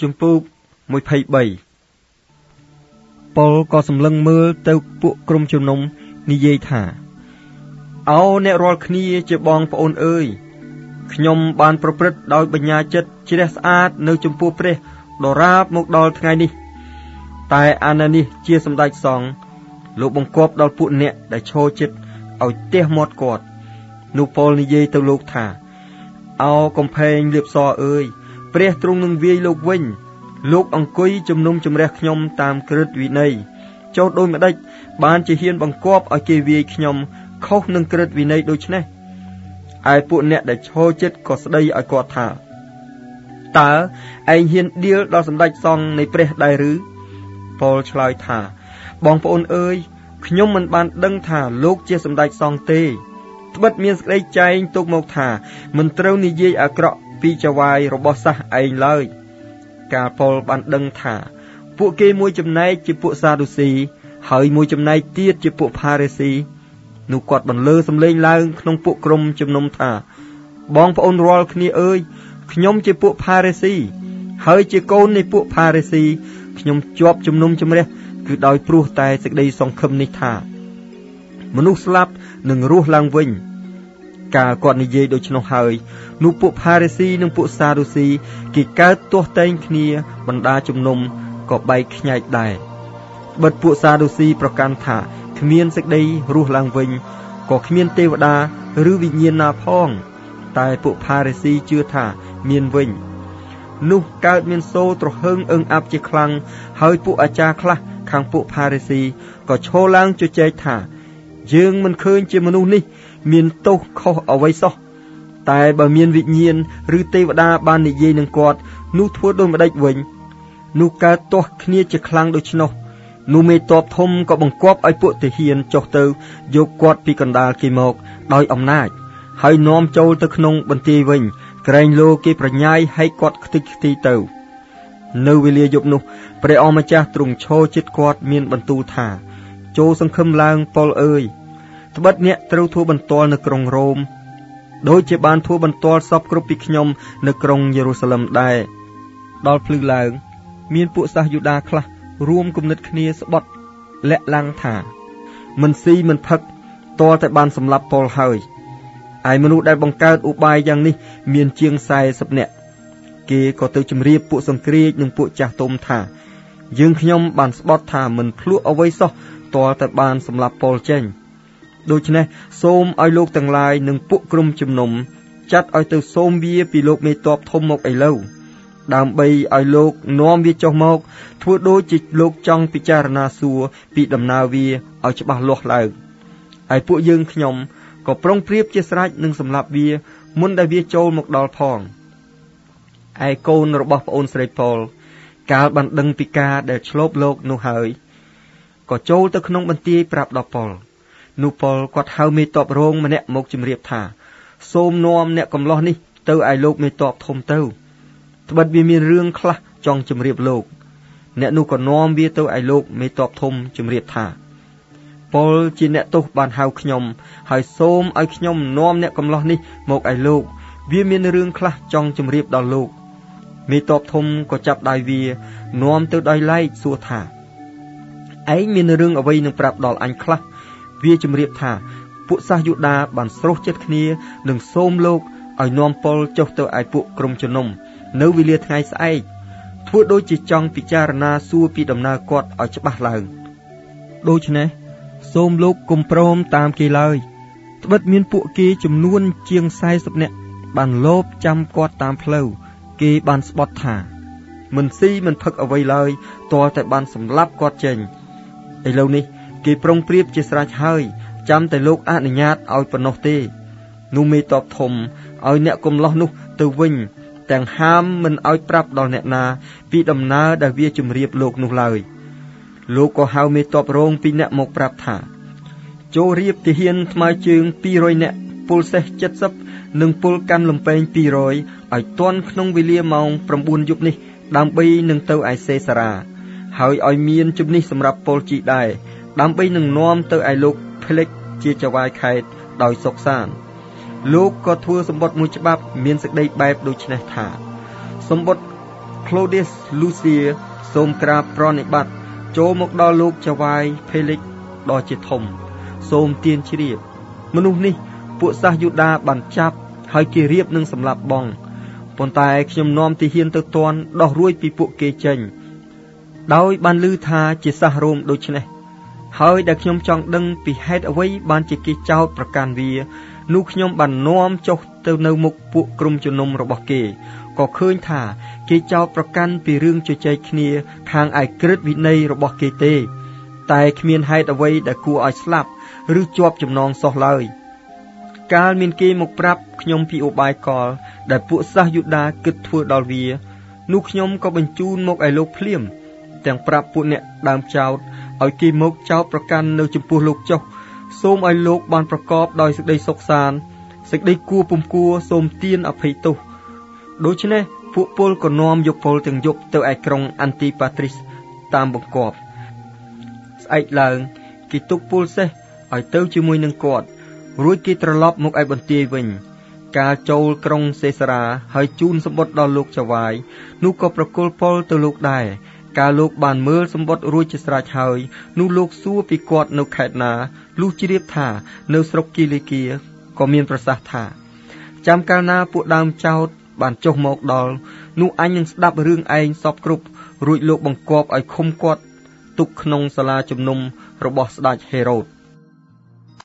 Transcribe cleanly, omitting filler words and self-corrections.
ជំពូក23ប៉ុលក៏សម្លឹងមើលទៅពួកក្រុមជំនុំនិយាយថាអោអ្នករាល់គ្នាជាបងប្អូនអើយខ្ញុំបានប្រព្រឹត្តដោយបញ្ញាចិត្តជ្រះស្អាតនៅចំពោះព្រះដរាបមកដល់ថ្ងៃនេះតែអាណនេះជាសម្ដេចសង្ឃលោកបង្គាប់ដល់ពួកអ្នកដែលឈរជិតឲ្យទះមាត់គាត់នោះប៉ុលនិយាយទៅលោកថាអោកំផែងលៀបសអើយព្រះទ្រង់នឹងវាយលោកវិញលោកអង្គុយជំនុំជម្រះខ្ញុំតាមក្រឹតវិន័យចុះដូចម្ដេចបានជាហ៊ានបង្គាប់ឲ្យគេវាយខ្ញុំខុសនឹងក្រឹតវិន័យដូច្នេះឯពួកអ្នកដែលឈរជិតក៏ស្ដីឲ្យគាត់ថាតើឯងហ៊ានដៀលដល់សម្ដេចសង្ឃនៃព្រះដែរឬប៉ុលឆ្លើយថាបងប្អូនអើយខ្ញុំមិនបានដឹងថាលោកជាសម្ដេចសង្ឃទេត្បិតមានសេចក្តីចែងទុកមកថាមិនត្រូវនិយាយអាក្រក់ពីចៅហ្វាយរបស់សាសឯងឡើយកាលប៉ុលបានដឹងថាពួកគេមួយចំណែកជាពួកសាឌូស៊ីហើយមួយចំណែកទៀតជាពួកផារេស៊ីនោះគាត់បន្លឺសំឡេងឡើងក្នុងពួកក្រុមជំនុំថាបងប្អូនរាល់គ្នាអើយខ្ញុំជាពួកផារេស៊ីហើយជាកូននៃពួកផារេស៊ីខ្ញុំជាប់ជំនុំជម្រះគឺដោយព្រោះតែសេចក្តីសង្ឃឹមនេះថាមនុស្សស្លាប់នឹងរស់ឡើងវិញកាលគាត់និយាយដូច្នោះហើយនោះពួកផារេស៊ីនិងពួកសាឌូស៊ីគេកើតទាស់តែងគ្នាបណ្ដាជំនុំក៏បែកខ្ញែកដែរបិទពួកសាឌូស៊ីប្រកាន់ថាគ្មានសេចក្តីរស់ឡើងវិញក៏គ្មានទេវតាឬវិញ្ញាណណាផងតែពួកផារេស៊ីជឿថាមានវិញនោះកើតមានសូរទ្រហឹងអឹងអាប់ជាខ្លាំងហើយពួកអាចារ្យខ្លះខាងពួកផារេស៊ីក៏ឈរឡើងជជែកថាយើងមិនឃើញជាមនុស្សនេះមានទោសខុសអ្វីសោះតែបើមានវិញ្ញាណឬទេវតាបាននិយាយនឹងគាត់នោះធ្វើដូចម្ដេចវិញនោះកើតទាស់គ្នាជាខ្លាំងដូច្នោះនោះមេតបធំក៏បង្គាប់ឲ្យពួកទាហានចុះទៅយកគាត់ពីកណ្ដាលគេមកដោយអំណាចហើយនាំចូលទៅក្នុងបន្ទាយវិញក្រែងលោគេប្រញាយហែកគាត់ខ្ទេចខ្ទីទៅនៅវេលាយប់នោះព្រះអម្ចាស់ទ្រង់ឈរជិតគាត់មានបន្ទូលថាចូលសង្ឃឹមឡើងប៉ុលអើយត្បិតអ្នកត្រូវធ្វើបន្ទាល់នៅក្រុងរ៉ូមដូចជាបានធ្វើបន្ទាល់សពគ្រប់ពីខ្ញុំនៅក្រុងយេរូសាឡឹមដែរដល់ភ្លឺឡើងមានពួកសាសយូដាខ្លះរួមគំនិតគ្នាស្បត់លាក់ឡាំងថាមិនស៊ីមិនផឹកតតែបានសម្លាប់ប៉ុលហើយឯមនុស្សដែលបង្កើតឧបាយយ៉ាងនេះមានជាង40នាក់គេក៏ទៅជម្រាបពួកសង្គ្រាចនិងពួកចាស់ទុំថាយើងខ្ញុំបានស្បត់ថាមិនភ្លក់អ្វីសោះតតែបានសម្លាប់ប៉ុលចេញដូច្នេះសូមឲ្យលោកទាំងឡាយនិងពួកក្រុមជំនុំចាត់ឲ្យទៅសូមវាពីលោកមេតបធំមកឥឡូវដើម្បីឲ្យលោកនាំវាចុះមកធ្វើដូចជាលោកចង់ពិចារណាសួរពីដំណើរវាឲ្យច្បាស់លាស់ឡើងហើយពួកយើងខ្ញុំក៏ប្រុងប្រៀបជាស្រេចនឹងសម្លាប់វាមុនដែលវាចូលមកដល់ផងឯកូនរបស់ប្អូនស្រីប៉ុលកាលបានដឹងពីការដែលឆ្លប់លោកនោះហើយក៏ចូលទៅក្នុងបន្ទាយប្រាប់ដល់ប៉ុលនោះប៉ុលគាត់ហៅមេតបរងម្នាក់មកជម្រាបថាសូមនាំអ្នកកំឡោះនេះទៅឲ្យលោកមេតបធំទៅត្បិតវាមានរឿងខ្លះចង់ជម្រាបលោកអ្នកនោះក៏នាំវាទៅឲ្យលោកមេតបធំជម្រាបថាប៉ុលជាអ្នកទោសបានហៅខ្ញុំហើយសូមឲ្យខ្ញុំនាំអ្នកកំឡោះនេះមកឲ្យលោកវាមានរឿងខ្លះចង់ជម្រាបដល់លោកមេតបធំក៏ចាប់ដៃវានាំទៅដោយឡែកសួរថាឯងមានរឿងអ្វីនឹងប្រាប់ដល់អញខ្លះវាជម្រាបថាពួកសាសយូដាបានស្រុះចិត្តគ្នានឹងសូមលោកឲ្យនាំប៉ុលចុះទៅឲ្យពួកក្រុមជំនុំនៅវេលាថ្ងៃស្អែកធ្វើដូចជាចង់ពិចារណាសួរពីដំណើរគាត់ឲ្យច្បាស់ឡើងដូច្នេះសូមលោកកុំព្រមតាមគេឡើយត្បិតមានពួកគេចំនួនជាង40នាក់បានលបចាំគាត់តាមផ្លូវគេបានស្បត់ថាមិនស៊ីមិនផឹកអ្វីឡើយទាល់តែបានសម្លាប់គាត់ចេញឥឡូវនេះគេប្រុងប្រៀបជាស្រេចហើយចាំតែលោកអនុញ្ញាតឲ្យប៉ុណ្ណោះទេនោះមេតបធំឲ្យអ្នកកំឡោះនោះទៅវិញទាំងហាមមិនឲ្យប្រាប់ដល់អ្នកណាពីដំណើរដែលវាជម្រាបលោកនោះឡើយលោកក៏ហៅមេតបរងពីរនាក់មកប្រាប់ថាចូលរៀបទាហានថ្មើរជើង200នាក់ពលសេះ70និងពលកាន់លំពែង200ឲ្យទាន់ក្នុងវេលាម៉ោង9យប់នេះដើម្បីនឹងទៅឯសេសារ៉ាហើយឲ្យមានជំនិះសម្រាប់ពលជីដែរដើម្បីនឹងនាំទៅឯលោកផ្លេកជាចៅហ្វាយខេត្តដោយសុខសាន្តលោកក៏ធ្វើសម្បត្តិមួយច្បាប់មានសេចក្តីបែបដូចនេះថាសម្បត្តិ Claudius Lucia សូមក្រាបប្រណិប័តចូលមកដល់លោកចៅហ្វាយ Felix ដ៏ជាធំសូមទានជ្រាបមនុស្សនេះពួកសាសយូដាបានចាប់ហើយគេរៀបនឹងសម្លាប់បងប៉ុន្តែខ្ញុំនាំទាហានទៅទាន់ដោះរួចពីពួកគេចេញដោយបានឮថាជាសាសរ៉ូមដូច្នេះហើយដែលខ្ញុំចង់ដឹងពីហេតុអ្វីបានជាគេចោទប្រកាន់វានោះខ្ញុំបាននាំចុះទៅនៅមុខពួកក្រុមជំនុំរបស់គេក៏ឃើញថាគេចោទប្រកាន់ពីរឿងជជែកគ្នាខាងឯក្រឹតវិន័យរបស់គេទេតែគ្មានហេតុអ្វីដែលគួរឲ្យស្លាប់ឬជាប់ចំណងសោះឡើយកាលមានគេមកប្រាប់ខ្ញុំពីឧបាយកលដែលពួកសាសយូដាគិតធ្វើដល់វានោះខ្ញុំក៏បញ្ជូនមកឲ្យលោកភ្លាមទាំងប្រាប់ពួកអ្នកដើមចោទឲ្យគេមកចោទប្រកាន់នៅចំពោះលោកចុះសូមឲ្យលោកបានប្រកបដោយសេចក្តីសុខសាន្តសេចក្តីគួរពុំគួរសូមទានអភ័យទោសដូច្នេះពួកពលក៏នាំយកពលទាំងយប់ទៅឯក្រុងអាន់ទីប៉ាទ្រីសតាមបង្គាប់ស្អែកឡើងគេទុកពលសេះឲ្យទៅជាមួយនឹងគាត់រួចគេត្រឡប់មកឯបន្ទាយវិញកាលចូលក្រុងសេសារាហើយជូនសម្បត្តិដល់លោកចៅហ្វាយនោះក៏ប្រគល់ពលទៅលោកដែរកាលលោកបានមើលសម្បត្តិរួចជាស្រេចហើយនោះលោកសួរពីគាត់នៅខេត្តណាលុះជ្រាបថានៅស្រុកគីលីគៀក៏មានប្រសាសន៍ថាចាំកាលណាពួកដើមចោទបានចុះមកដល់នោះអញនឹងស្ដាប់រឿងឯងសពគ្រប់រួចលោកបង្គាប់ឲ្យឃុំគាត់ទុកក្នុងសាលាជំនុំរបស់ស្ដេចហេរ៉ូត